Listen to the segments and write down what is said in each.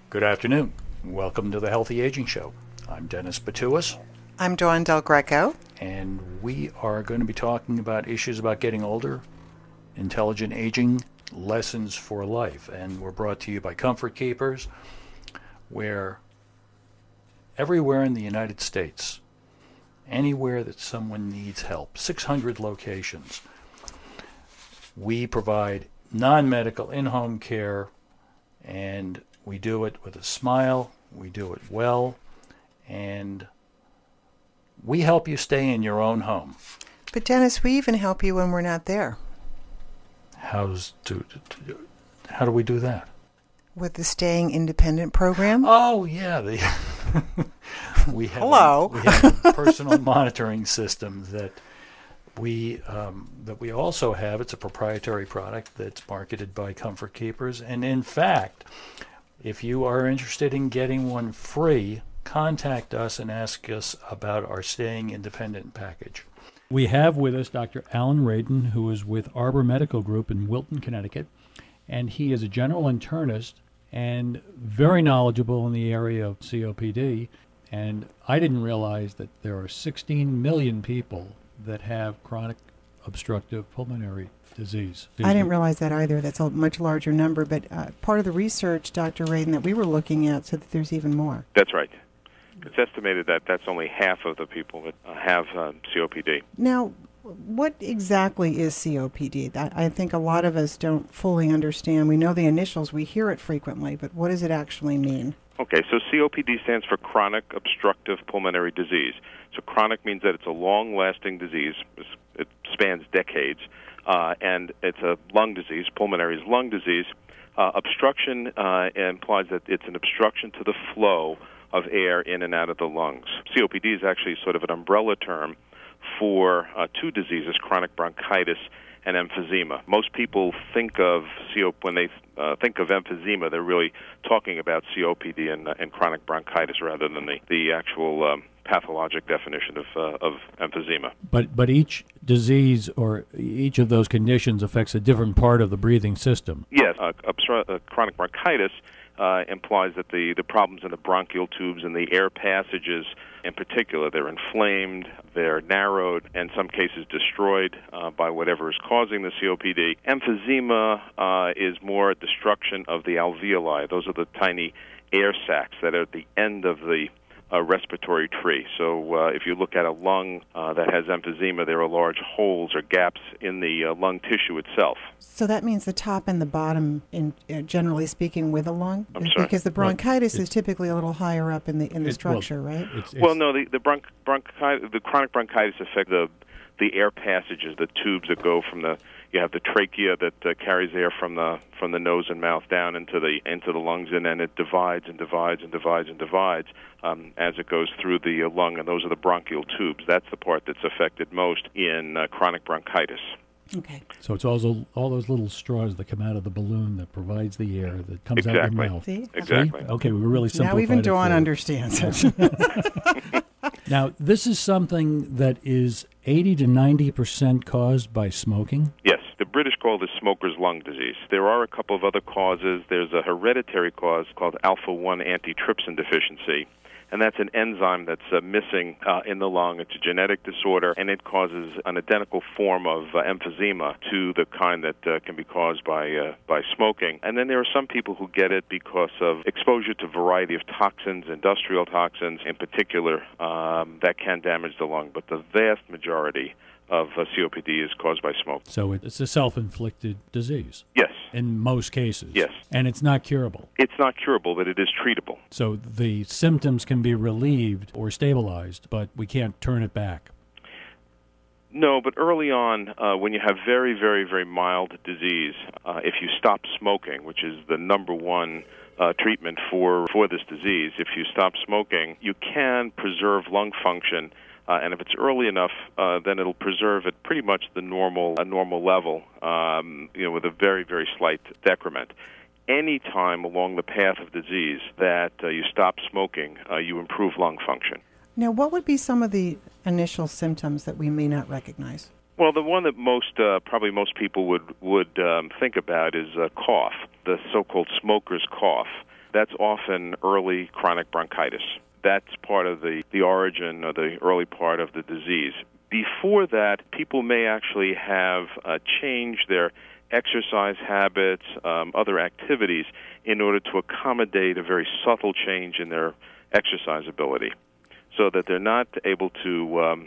Good afternoon. Welcome to the Healthy Aging Show. I'm Dennis Batuis. I'm Dawn Del Greco. And we are going to be talking about issues about getting older, intelligent aging, lessons for life. And we're brought to you by Comfort Keepers, where everywhere in the United States, anywhere that someone needs help, 600 locations, we provide non-medical in-home care, and we do it with a smile, we do it well, and we help you stay in your own home. But Dennis, we even help you when we're not there. How do we do that? With the Staying Independent program? Oh, yeah. We have Hello. We have a personal monitoring system that we also have. It's a proprietary product that's marketed by Comfort Keepers. And in fact, if you are interested in getting one free, contact us and ask us about our Staying Independent package. We have with us Dr. Alan Radin, who is with Arbor Medical Group in Wilton, Connecticut, and he is a general internist and very knowledgeable in the area of COPD. And I didn't realize that there are 16 million people that have chronic obstructive pulmonary disease. I didn't realize that either. That's a much larger number. But part of the research, Dr. Radin, that we were looking at said that there's even more. That's right. It's estimated that that's only half of the people that have COPD. Now, what exactly is COPD? I think a lot of us don't fully understand. We know the initials. We hear it frequently. But what does it actually mean? Okay, so COPD stands for chronic obstructive pulmonary disease. So chronic means that it's a long-lasting disease. It spans decades. And it's a lung disease. Pulmonary is lung disease. Obstruction implies that it's an obstruction to the flow of air in and out of the lungs. COPD is actually sort of an umbrella term for two diseases, chronic bronchitis and emphysema. Most people think of when they think of emphysema, they're really talking about COPD and chronic bronchitis rather than the actual pathologic definition of emphysema. But each disease or each of those conditions affects a different part of the breathing system. Yes, chronic bronchitis implies that the problems in the bronchial tubes and the air passages in particular, they're inflamed, they're narrowed, and in some cases destroyed by whatever is causing the COPD. Emphysema is more destruction of the alveoli. Those are the tiny air sacs that are at the end of the respiratory tree. So if you look at a lung that has emphysema, there are large holes or gaps in the lung tissue itself. So that means the top and the bottom, generally speaking, with a lung? I'm sorry? Because the bronchitis is typically a little higher up in the structure, right? Well, no, the chronic bronchitis affects the air passages, the tubes that go from you have the trachea that carries air from the nose and mouth down into the lungs, and then it divides and divides and divides and divides as it goes through the lung, and those are the bronchial tubes. That's the part that's affected most in chronic bronchitis. Okay. So it's all those little straws that come out of the balloon that provides the air that comes out of your mouth. See? Exactly. Okay, we really simplified now even it Dawn for you. understands it. Now, this is something that is 80 to 90% caused by smoking? Yes, the British call this smoker's lung disease. There are a couple of other causes. There's a hereditary cause called alpha-1 antitrypsin deficiency, and that's an enzyme that's missing in the lung. It's a genetic disorder, and it causes an identical form of emphysema to the kind that can be caused by smoking. And then there are some people who get it because of exposure to a variety of toxins, industrial toxins in particular, that can damage the lung. But the vast majority of COPD is caused by smoke. So it's a self-inflicted disease? Yes. In most cases? Yes. And it's not curable? It's not curable, but it is treatable. So the symptoms can be relieved or stabilized, but we can't turn it back? No, but early on, when you have very, very, very mild disease, if you stop smoking, which is the number one treatment for this disease, if you stop smoking, you can preserve lung function. And if it's early enough, then it'll preserve at pretty much a normal level, with a very, very slight decrement. Any time along the path of disease that you stop smoking, you improve lung function. Now, what would be some of the initial symptoms that we may not recognize? Well, the one that probably most people would think about is cough, the so-called smoker's cough. that's often early chronic bronchitis. That's part of the origin or the early part of the disease. Before that, people may actually have changed their exercise habits, other activities, in order to accommodate a very subtle change in their exercise ability, so that they're not able to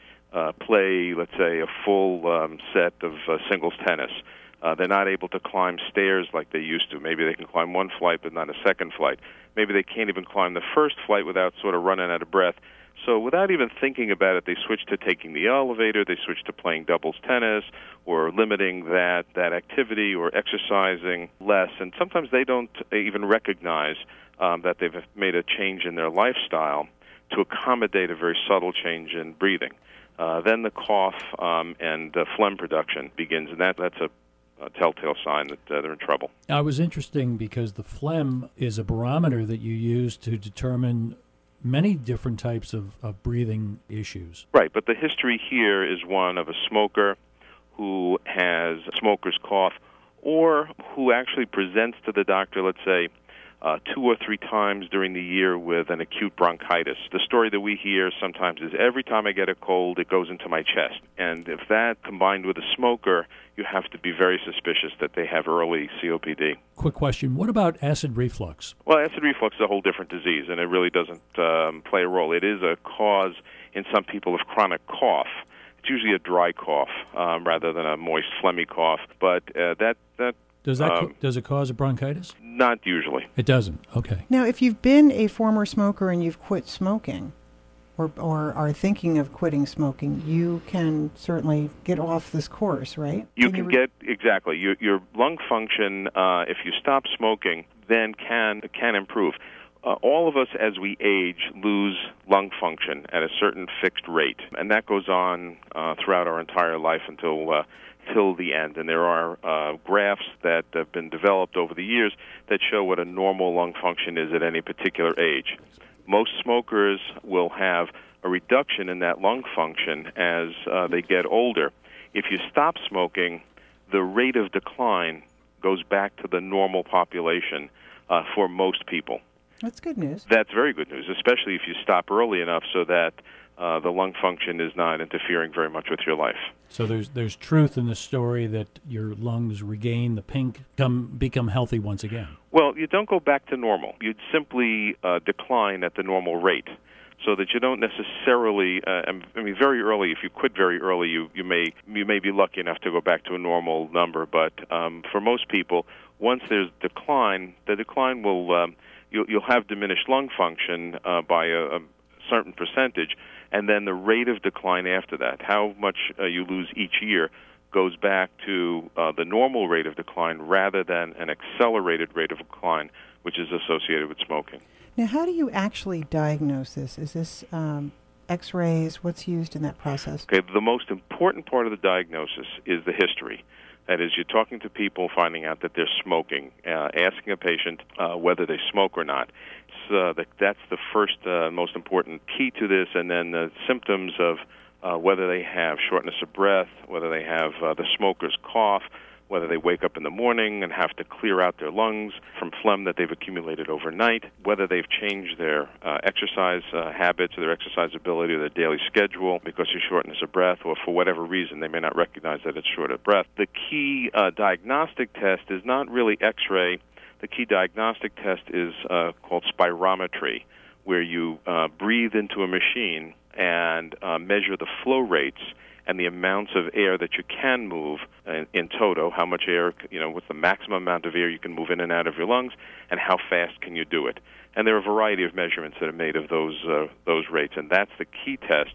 play, let's say, a full set of singles tennis. They're not able to climb stairs like they used to. Maybe they can climb one flight but not a second flight. Maybe they can't even climb the first flight without sort of running out of breath. So without even thinking about it, they switch to taking the elevator, they switch to playing doubles tennis, or limiting that activity, or exercising less. And sometimes they don't even recognize that they've made a change in their lifestyle to accommodate a very subtle change in breathing. Then the cough and phlegm production begins, and that's a telltale sign that they're in trouble. Now, it was interesting because the phlegm is a barometer that you use to determine many different types of breathing issues. Right, but the history here is one of a smoker who has smoker's cough, or who actually presents to the doctor, let's say, 2 or 3 times during the year with an acute bronchitis. The story that we hear sometimes is, every time I get a cold, it goes into my chest. And if that combined with a smoker, you have to be very suspicious that they have early COPD. Quick question, what about acid reflux? Well, acid reflux is a whole different disease, and it really doesn't play a role. It is a cause in some people of chronic cough. It's usually a dry cough rather than a moist, phlegmy cough. But does it cause a bronchitis? Not usually. It doesn't. Okay. Now, if you've been a former smoker and you've quit smoking, or are thinking of quitting smoking, you can certainly get off this course, right? You can get, exactly. Your lung function, if you stop smoking, then can improve. All of us, as we age, lose lung function at a certain fixed rate, and that goes on throughout our entire life until the end. And there are graphs that have been developed over the years that show what a normal lung function is at any particular age. Most smokers will have a reduction in that lung function as they get older. If you stop smoking, the rate of decline goes back to the normal population for most people. That's good news. That's very good news, especially if you stop early enough so that the lung function is not interfering very much with your life. So there's truth in the story that your lungs regain the pink, become healthy once again. Well, you don't go back to normal. You'd simply decline at the normal rate, so that you don't necessarily. Very early. If you quit very early, you may be lucky enough to go back to a normal number. But for most people, once there's decline, the decline will you'll have diminished lung function by a certain percentage. And then the rate of decline after that, how much you lose each year, goes back to the normal rate of decline rather than an accelerated rate of decline, which is associated with smoking. Now, how do you actually diagnose this? Is this X-rays? What's used in that process? Okay, the most important part of the diagnosis is the history. That is, you're talking to people, finding out that they're smoking, asking a patient whether they smoke or not. That's the first, most important key to this, and then the symptoms of whether they have shortness of breath, whether they have the smoker's cough, whether they wake up in the morning and have to clear out their lungs from phlegm that they've accumulated overnight, whether they've changed their exercise habits or their exercise ability or their daily schedule because of shortness of breath, or for whatever reason they may not recognize that it's short of breath. The key diagnostic test is not really X-ray. The key diagnostic test is called spirometry, where you breathe into a machine and measure the flow rates and the amounts of air that you can move in toto, how much air, what's the maximum amount of air you can move in and out of your lungs, and how fast can you do it. And there are a variety of measurements that are made of those rates, and that's the key test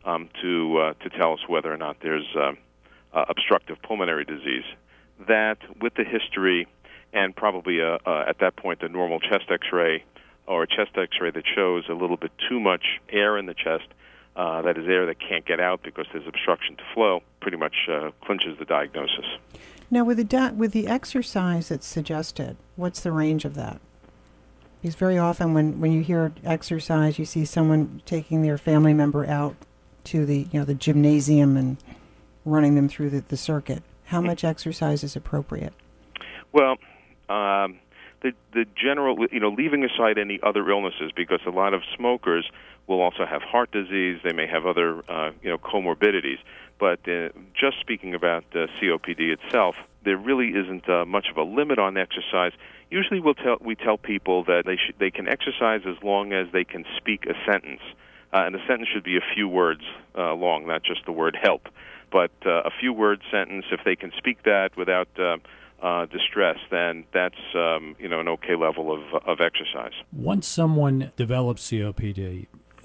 to tell us whether or not there's obstructive pulmonary disease. That, with the history, and probably at that point a normal chest X-ray or a chest X-ray that shows a little bit too much air in the chest, that is air that can't get out because there's obstruction to flow, pretty much clinches the diagnosis. Now, with the exercise that's suggested, what's the range of that? Because very often when you hear exercise, you see someone taking their family member out to the gymnasium and running them through the circuit. How much exercise is appropriate? Well, the general, leaving aside any other illnesses, because a lot of smokers will also have heart disease. They may have other, comorbidities. But just speaking about COPD itself, there really isn't much of a limit on exercise. Usually we tell people that they can exercise as long as they can speak a sentence. And the sentence should be a few words long, not just the word help. But a few-word sentence, if they can speak that without distress, then that's an okay level of exercise. Once someone develops COPD,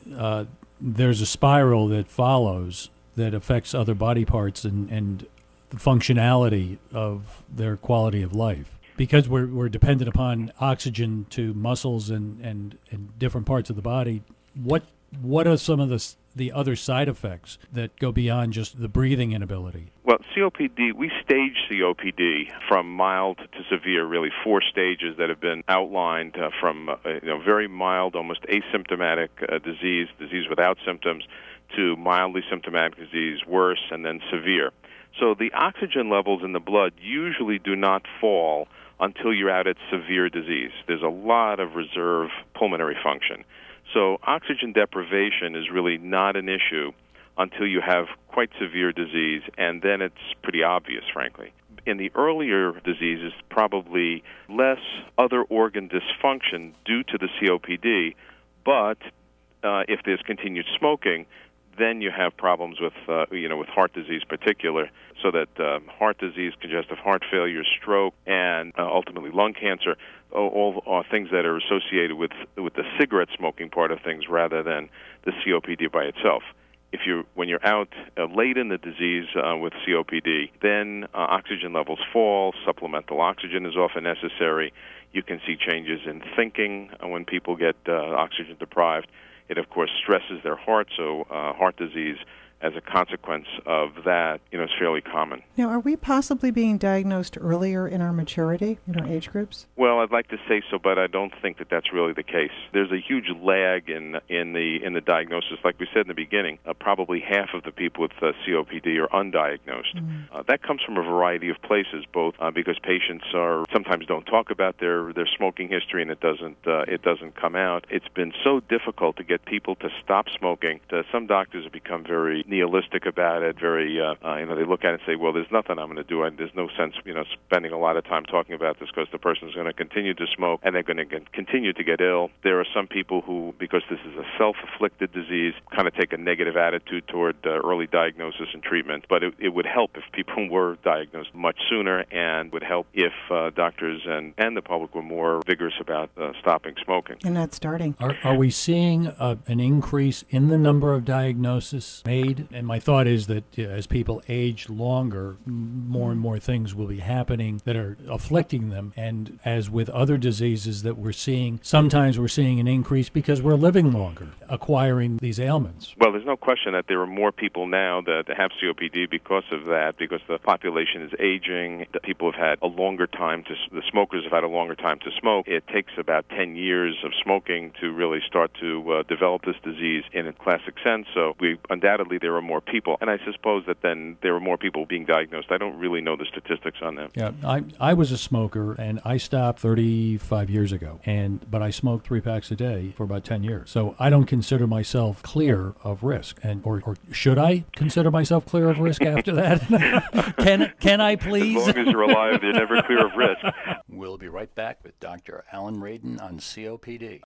there's a spiral that follows that affects other body parts and the functionality of their quality of life. Because we're dependent upon oxygen to muscles and different parts of the body, what are some of the other side effects that go beyond just the breathing inability? Well, COPD, we stage COPD from mild to severe, really 4 stages that have been outlined from very mild, almost asymptomatic disease without symptoms, to mildly symptomatic disease, worse, and then severe. So the oxygen levels in the blood usually do not fall until you're out at severe disease. There's a lot of reserve pulmonary function. So oxygen deprivation is really not an issue until you have quite severe disease, and then it's pretty obvious, frankly. In the earlier diseases, probably less other organ dysfunction due to the COPD, but if there's continued smoking, then you have problems with heart disease particular, so that heart disease, congestive heart failure, stroke, and ultimately lung cancer, all are things that are associated with the cigarette smoking part of things rather than the COPD by itself. When you're out late in the disease with COPD, then oxygen levels fall, supplemental oxygen is often necessary. You can see changes in thinking when people get oxygen deprived. It, of course, stresses their heart, so heart disease as a consequence of that, is fairly common. Now, are we possibly being diagnosed earlier in our maturity, in our age groups? Well, I'd like to say so, but I don't think that that's really the case. There's a huge lag in the diagnosis. Like we said in the beginning, probably half of the people with COPD are undiagnosed. That comes from a variety of places, both because patients sometimes don't talk about their smoking history, and it doesn't come out. It's been so difficult to get people to stop smoking that some doctors have become very nihilistic about it, very, they look at it and say, well, there's nothing I'm going to do, and there's no sense, spending a lot of time talking about this because the person's going to continue to smoke and they're going to continue to get ill. There are some people who, because this is a self-afflicted disease, kind of take a negative attitude toward early diagnosis and treatment, but it would help if people were diagnosed much sooner, and would help if doctors and the public were more vigorous about stopping smoking. And that's starting. Are we seeing an increase in the number of diagnoses made? And my thought is that as people age longer, more and more things will be happening that are afflicting them. And as with other diseases that we're seeing, sometimes we're seeing an increase because we're living longer, acquiring these ailments. Well, there's no question that there are more people now that have COPD because of that, because the population is aging. The people have had a longer time the smokers have had a longer time to smoke. It takes about 10 years of smoking to really start to develop this disease in a classic sense. So undoubtedly there are more people, and I suppose that then there are more people being diagnosed. I don't really know the statistics on that. Yeah, I was a smoker, and I stopped 35 years ago, but I smoked 3 packs a day for about 10 years. So I don't consider myself clear of risk, or should I consider myself clear of risk after that? Can I please? As long as you're alive, you're never clear of risk. We'll be right back with Dr. Alan Radin on COPD.